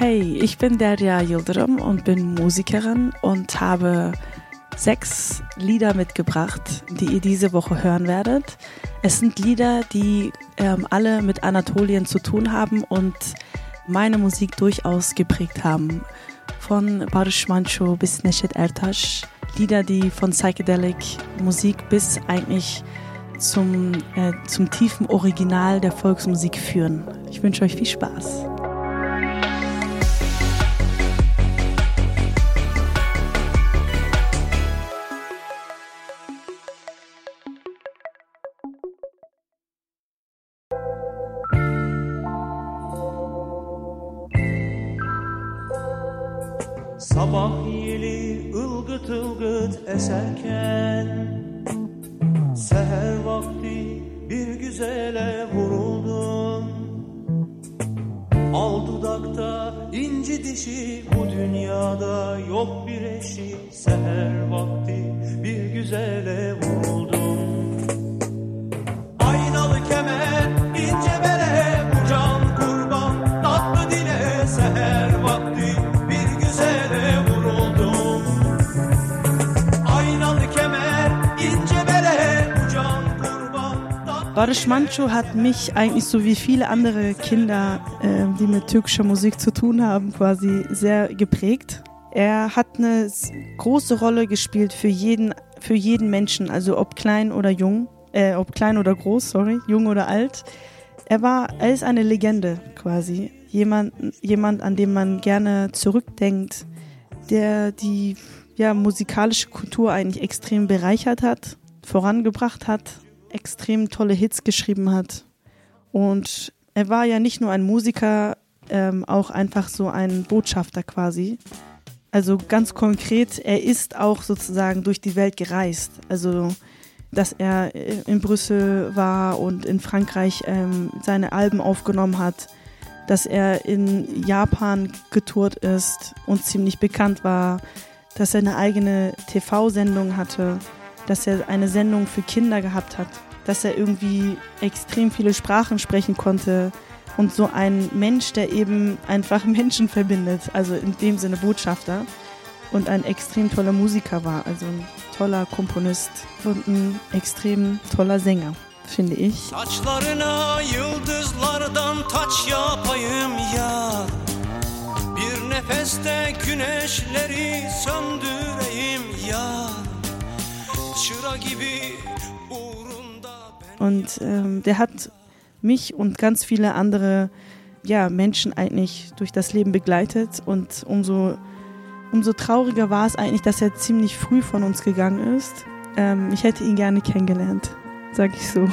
Hey, ich bin Derya Yildirim und bin Musikerin und habe 6 Lieder mitgebracht, die ihr diese Woche hören werdet. Es sind Lieder, die alle mit Anatolien zu tun haben und meine Musik durchaus geprägt haben. Von Barış Manço bis Neşet Ertaş, Lieder, die von Psychedelic Musik bis eigentlich zum tiefen Original der Volksmusik führen. Ich wünsche euch viel Spaß. Sabah yeli ılgıt ılgıt eserken seher vakti bir güzele vuruldum. Al dudakta inci dişi bu dünyada yok bir eşi. Seher vakti bir güzele vuruldum. Aynalı kemer ince bere bu can kurban tatlı dile seher vakti. Barış Manço hat mich eigentlich so wie viele andere Kinder, die mit türkischer Musik zu tun haben, quasi sehr geprägt. Er hat eine große Rolle gespielt für jeden Menschen, also ob klein oder groß, jung oder alt. Er ist eine Legende quasi. Jemand, an dem man gerne zurückdenkt, der die musikalische Kultur eigentlich extrem bereichert hat, vorangebracht hat, extrem tolle Hits geschrieben hat. Und er war ja nicht nur ein Musiker, auch einfach so ein Botschafter quasi. Also ganz konkret, er ist auch sozusagen durch die Welt gereist. Also, dass er in Brüssel war und in Frankreich seine Alben aufgenommen hat, dass er in Japan getourt ist und ziemlich bekannt war, dass er eine eigene TV-Sendung hatte, dass er eine Sendung für Kinder gehabt hat, dass er irgendwie extrem viele Sprachen sprechen konnte und so ein Mensch, der eben einfach Menschen verbindet, also in dem Sinne Botschafter und ein extrem toller Musiker war, also ein toller Komponist und ein extrem toller Sänger, finde ich. Saçlarına yıldızlardan taç yapayım ya. Bir nefeste güneşleri söndüreyim ya. Çıra gibi uğrunda. Und der hat mich und ganz viele andere Menschen eigentlich durch das Leben begleitet und umso trauriger war es eigentlich, dass er ziemlich früh von uns gegangen ist. Ich hätte ihn gerne kennengelernt, sag ich so.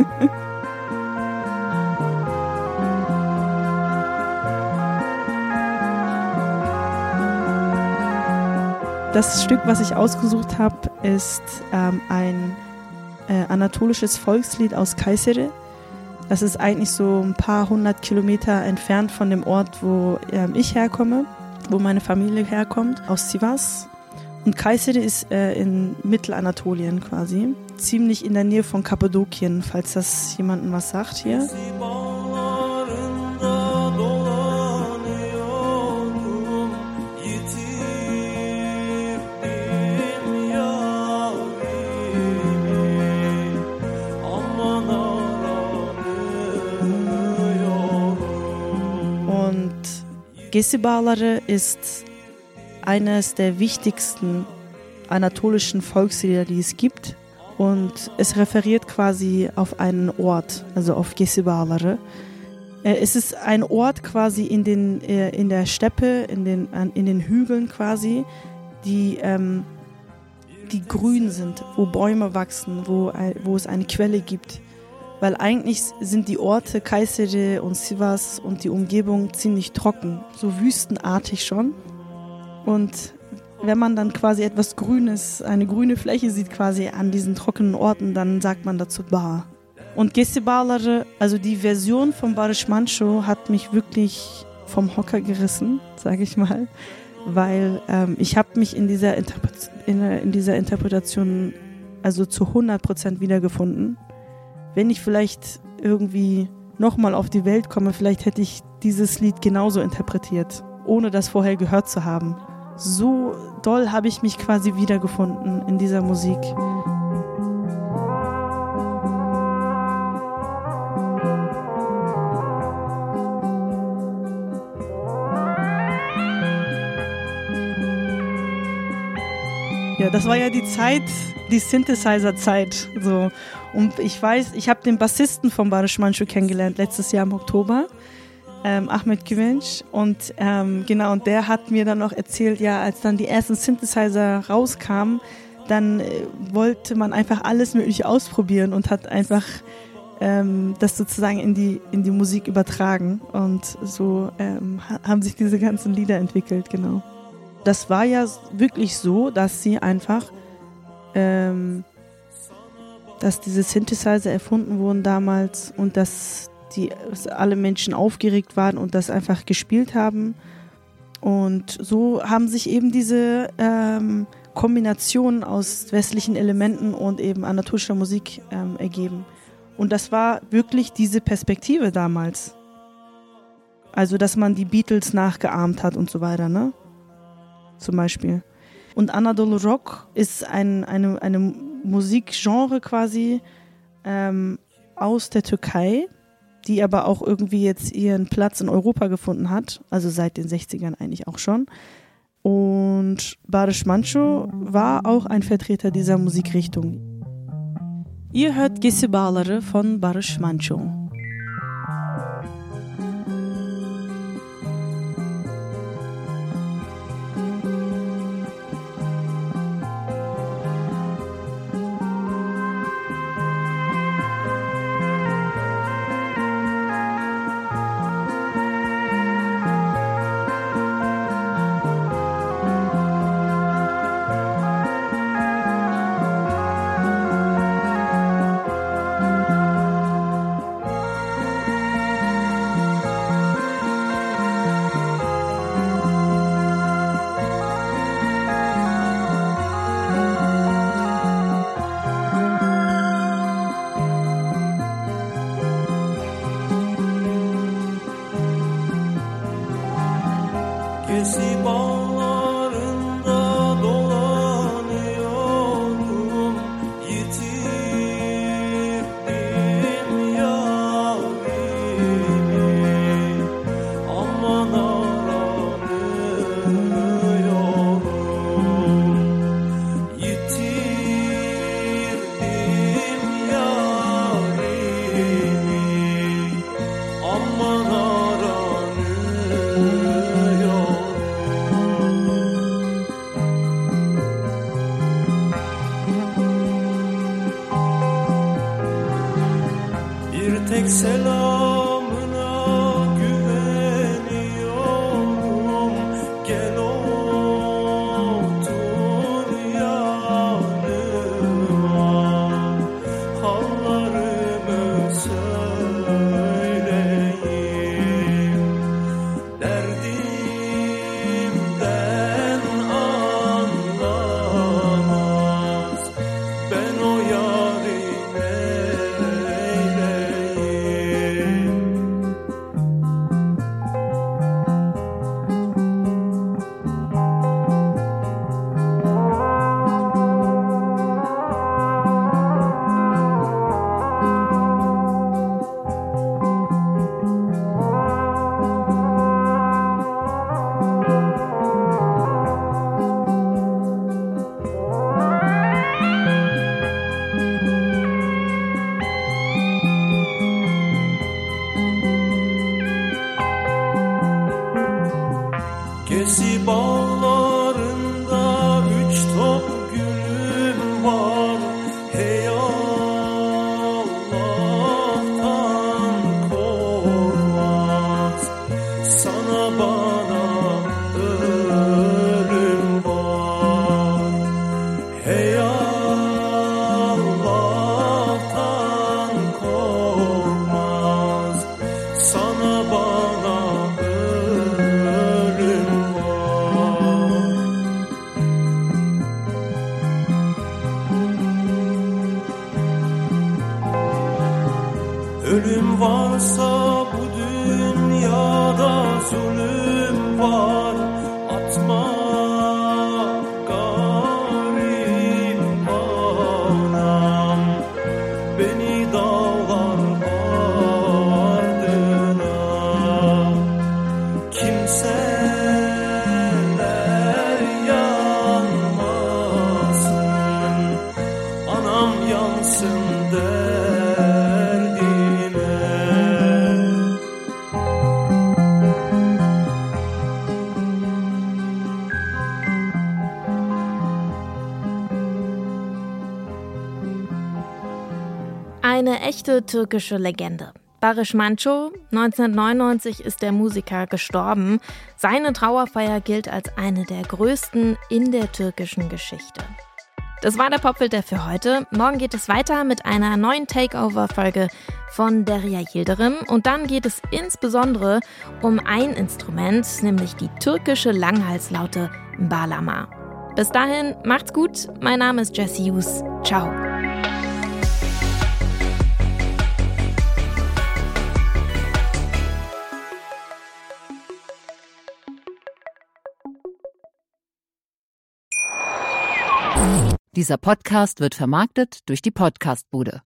Das Stück, was ich ausgesucht habe, ist ein anatolisches Volkslied aus Kayseri. Das ist eigentlich so ein paar 100 Kilometer entfernt von dem Ort, wo ich herkomme, wo meine Familie herkommt, aus Sivas. Und Kayseri ist in Mittelanatolien quasi, ziemlich in der Nähe von Kappadokien, falls das jemandem was sagt hier. Gezi Bağları ist eines der wichtigsten anatolischen Volkslieder, die es gibt. Und es referiert quasi auf einen Ort, also auf Gezi Bağları. Es ist ein Ort quasi in der Steppe, in den Hügeln quasi, die grün sind, wo Bäume wachsen, wo es eine Quelle gibt. Weil eigentlich sind die Orte Kayseri und Sivas und die Umgebung ziemlich trocken, so wüstenartig schon. Und wenn man dann quasi etwas Grünes, eine grüne Fläche sieht quasi an diesen trockenen Orten, dann sagt man dazu Bağ. Und Gezi Bağları, also die Version von Barış Manço, hat mich wirklich vom Hocker gerissen, sage ich mal, weil ich habe mich in dieser Interpretation also zu 100% wiedergefunden. Wenn ich vielleicht irgendwie nochmal auf die Welt komme, vielleicht hätte ich dieses Lied genauso interpretiert. ohne das vorher gehört zu haben. So doll habe ich mich quasi wiedergefunden in dieser Musik. Ja, das war ja die Zeit, die Synthesizer-Zeit. So. Und ich weiß, ich habe den Bassisten von Barış Manço kennengelernt letztes Jahr im Oktober, Ahmet Güvenç. Und genau, und der hat mir dann noch erzählt, ja, als dann die ersten Synthesizer rauskamen, dann wollte man einfach alles Mögliche ausprobieren und hat einfach das sozusagen in die Musik übertragen. Und so haben sich diese ganzen Lieder entwickelt, genau. Das war ja wirklich so, dass sie einfach, dass diese Synthesizer erfunden wurden damals und dass alle Menschen aufgeregt waren und das einfach gespielt haben. Und so haben sich eben diese Kombinationen aus westlichen Elementen und eben anatolischer Musik ergeben. Und das war wirklich diese Perspektive damals. Also, dass man die Beatles nachgeahmt hat und so weiter, ne? Zum Beispiel. Und Anadolu Rock ist eine Musikgenre quasi aus der Türkei, die aber auch irgendwie jetzt ihren Platz in Europa gefunden hat, also seit den 60ern eigentlich auch schon. Und Barış Manço war auch ein Vertreter dieser Musikrichtung. Ihr hört Gesi Bağları von Barış Manço. Gezi bağlarında dolanıyorum, yitirdim yarimi, aman aranıyorum, yitirdim yarimi, aman tek selamına güveniyorum, gel otur yanıma, hallarımı söyleyeyim, derdimden anlamaz, ben o yarime Gezi bağlarında 3 top gülüm var, hey Allah'tan korkmaz, sana bana ölüm var, hey Allah'tan korkmaz, sana bana ölüm varsa bu dünyada zulüm var atma garip anam beni dağlar ardına kimseler yanmasın anam yansın derdime. Eine echte türkische Legende. Barış Manço, 1999 ist der Musiker gestorben. Seine Trauerfeier gilt als eine der größten in der türkischen Geschichte. Das war der Popfilter für heute. Morgen geht es weiter mit einer neuen Takeover-Folge von Derya Yildirim. Und dann geht es insbesondere um ein Instrument, nämlich die türkische Langhalslaute Bağlama. Bis dahin, macht's gut. Mein Name ist Jessie Hughes. Ciao. Dieser Podcast wird vermarktet durch die Podcast-Bude.